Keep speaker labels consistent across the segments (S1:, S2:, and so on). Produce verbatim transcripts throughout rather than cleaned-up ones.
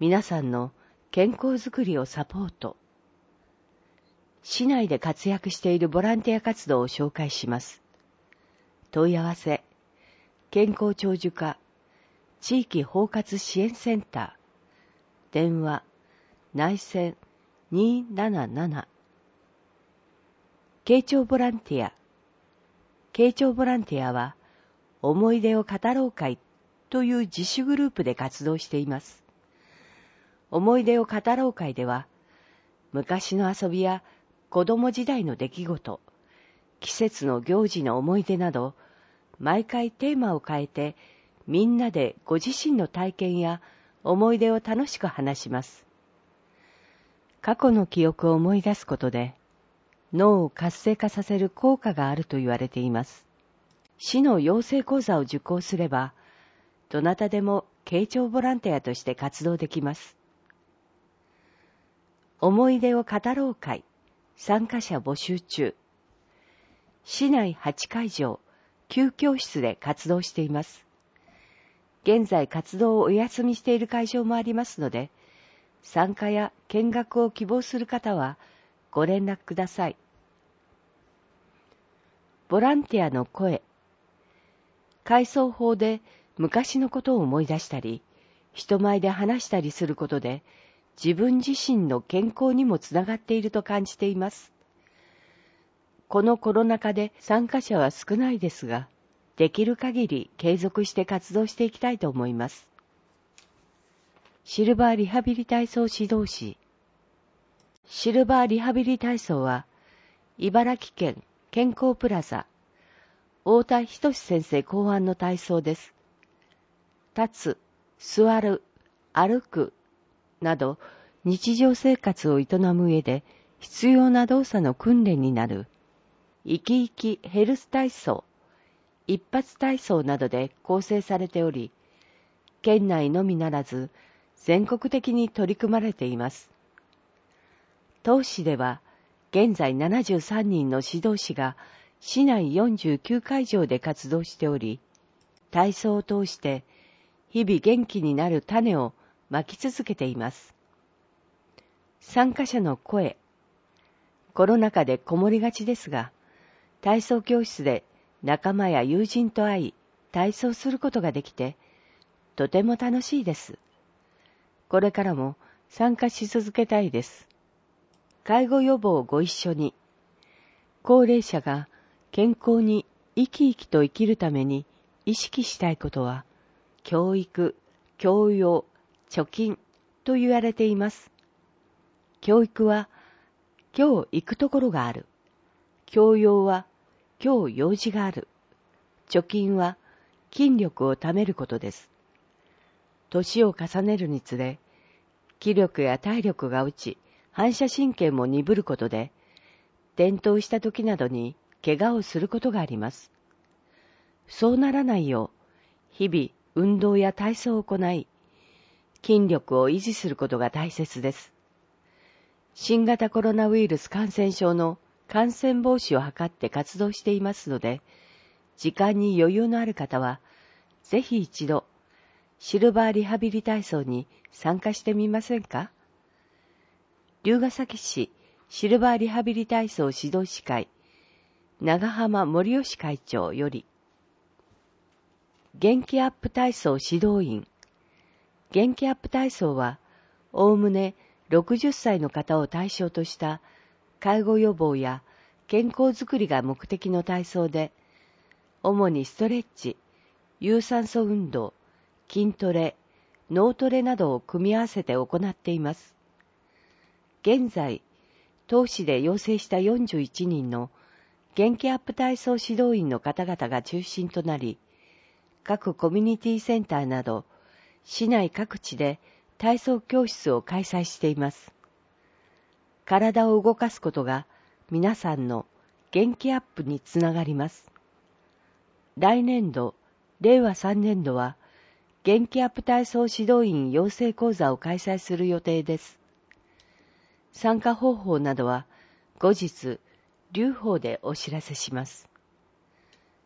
S1: 皆さんの健康づくりをサポート。市内で活躍しているボランティア活動を紹介します。問い合わせ、健康長寿課、地域包括支援センター、電話、内線にーなななな。慶長ボランティア。慶長ボランティアは、思い出を語ろう会という自主グループで活動しています。思い出を語ろう会では、昔の遊びや子供時代の出来事、季節の行事の思い出など、毎回テーマを変えて、みんなでご自身の体験や思い出を楽しく話します。過去の記憶を思い出すことで、脳を活性化させる効果があると言われています。市の養成講座を受講すれば、どなたでも慶長ボランティアとして活動できます。思い出を語ろう会、参加者募集中。市内はちかいじょう、きゅうきょうしつで活動しています。現在活動をお休みしている会場もありますので、参加や見学を希望する方はご連絡ください。ボランティアの声。回想法で昔のことを思い出したり、人前で話したりすることで、自分自身の健康にもつながっていると感じています。このコロナ禍で参加者は少ないですが、できる限り継続して活動していきたいと思います。シルバーリハビリ体操指導士。シルバーリハビリ体操は、茨城県健康プラザ、太田仁先生考案の体操です。立つ、座る、歩く、など日常生活を営む上で必要な動作の訓練になる、生き生きヘルス体操、一発体操などで構成されており、県内のみならず全国的に取り組まれています。当市では現在ななじゅうさんにんの指導士が市内よんじゅうきゅうかいじょうで活動しており、体操を通して日々元気になる種をまき続けています。参加者の声。コロナ禍でこもりがちですが、体操教室で仲間や友人と会い、体操することができて、とても楽しいです。これからも参加し続けたいです。介護予防をご一緒に。高齢者が健康に生き生きと生きるために意識したいことは、教育、教養、貯金と言われています。教育は、今日行くところがある。教養は、今日用事がある。貯金は、筋力を貯めることです。年を重ねるにつれ、気力や体力が落ち、反射神経も鈍ることで、転倒した時などに怪我をすることがあります。そうならないよう、日々運動や体操を行い、筋力を維持することが大切です。新型コロナウイルス感染症の感染防止を図って活動していますので、時間に余裕のある方は、ぜひ一度、シルバーリハビリ体操に参加してみませんか？龍ケ崎市シルバーリハビリ体操指導士会、長浜森吉会長より、元気アップ体操指導員。元気アップ体操は、おおむねろくじゅっさいの方を対象とした介護予防や健康づくりが目的の体操で、主にストレッチ、有酸素運動、筋トレ、脳トレなどを組み合わせて行っています。現在、当市で養成したよんじゅういちにんの元気アップ体操指導員の方々が中心となり、各コミュニティセンターなど、市内各地で体操教室を開催しています。体を動かすことが皆さんの元気アップにつながります。来年度、れいわさんねんどは、元気アップ体操指導員養成講座を開催する予定です。参加方法などは後日、留保でお知らせします。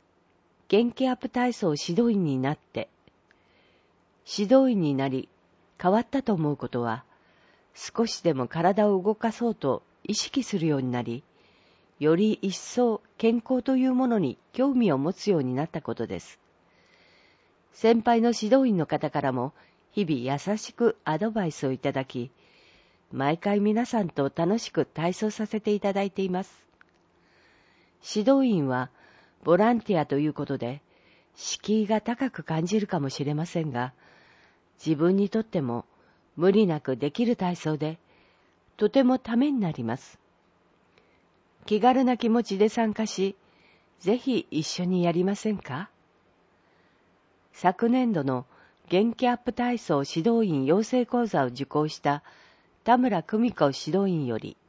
S1: 元気アップ体操指導員になって、指導員になり、 変わったと思うことは、少しでも体を動かそうと意識するようになり、より一層健康というものに興味を持つようになったことです。先輩の指導員の方からも日々優しくアドバイスをいただき、毎回皆さんと楽しく体操させていただいています。指導員はボランティアということで、敷居が高く感じるかもしれませんが、自分にとっても無理なくできる体操で、とてもためになります。気軽な気持ちで参加し、ぜひ一緒にやりませんか？昨年度の元気アップ体操指導員養成講座を受講した田村久美子指導員より、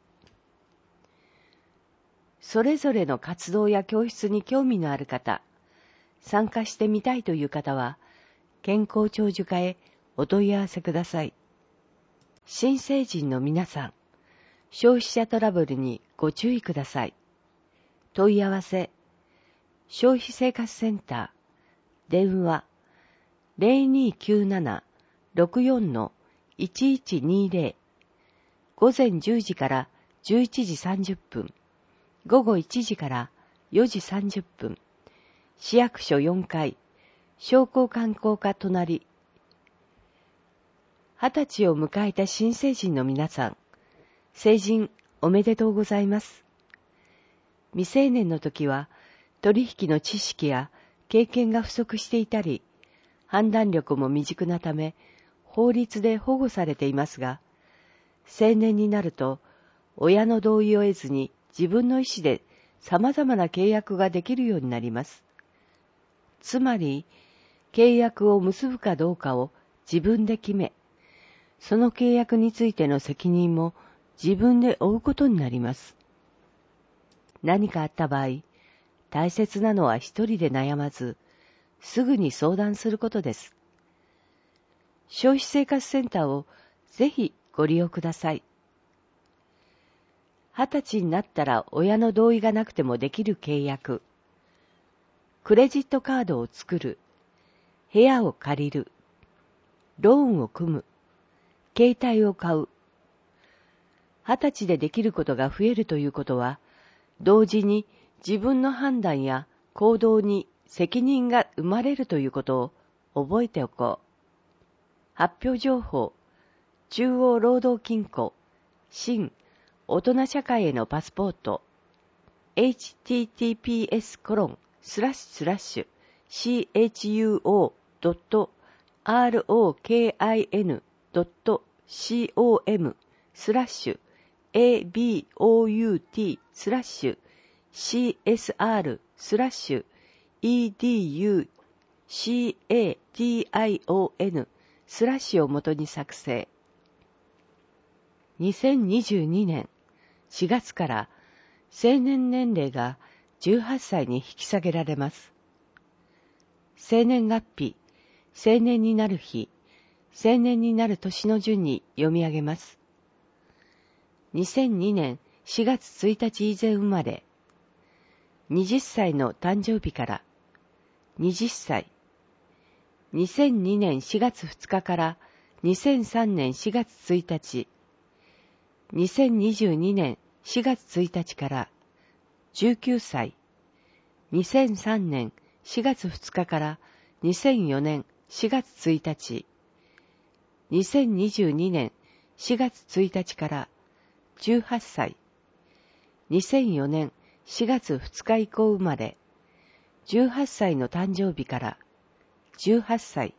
S1: それぞれの活動や教室に興味のある方、参加してみたいという方は、健康長寿課へお問い合わせください。新成人の皆さん、消費者トラブルにご注意ください。問い合わせ、消費生活センター、電話、ゼロにきゅうなな ろくよん いちいちにゼロ、午前じゅうじからじゅういちじさんじゅっぷん、午後いちじからよじさんじゅっぷん、市役所よんかい、商工観光課隣。二十歳を迎えた新成人の皆さん、成人おめでとうございます。未成年の時は取引の知識や経験が不足していたり、判断力も未熟なため法律で保護されていますが、成年になると親の同意を得ずに自分の意思で様々な契約ができるようになります。つまり、契約を結ぶかどうかを自分で決め、その契約についての責任も自分で負うことになります。何かあった場合、大切なのは一人で悩まず、すぐに相談することです。消費生活センターをぜひご利用ください。二十歳になったら親の同意がなくてもできる契約。クレジットカードを作る。部屋を借りる。ローンを組む。携帯を買う。二十歳でできることが増えるということは、同時に自分の判断や行動に責任が生まれるということを覚えておこう。発表情報、中央労働金庫、新大人社会へのパスポート、エイチティーティーピーエスコロンスラッシュスラッシュシーエイチユーオードットアールオーケーアイエヌドットシーオーエムスラッシュエービーオーユーティースラッシュシーエスアールスラッシュイーディーユーシーエーティーアイオーエヌスラッシュをもとに作成。にせんにじゅうにねんしがつから成年年齢がじゅうはっさいに引き下げられます。生年月日、成年になる日、成年になる年の順に読み上げます。にせんにねんしがつついたち以前生まれ、はたちの誕生日からはたち、にせんにねんしがつふつかからにせんさんねんしがつついたち、にせんにじゅうにねんしがつついたちからじゅうきゅうさい、にせんさんねんしがつふつかからにせんよねんしがつついたち、にせんにじゅうにねんしがつついたちからじゅうはっさい、にせんよねんしがつふつか以降生まれ、じゅうはっさいの誕生日からじゅうはっさい、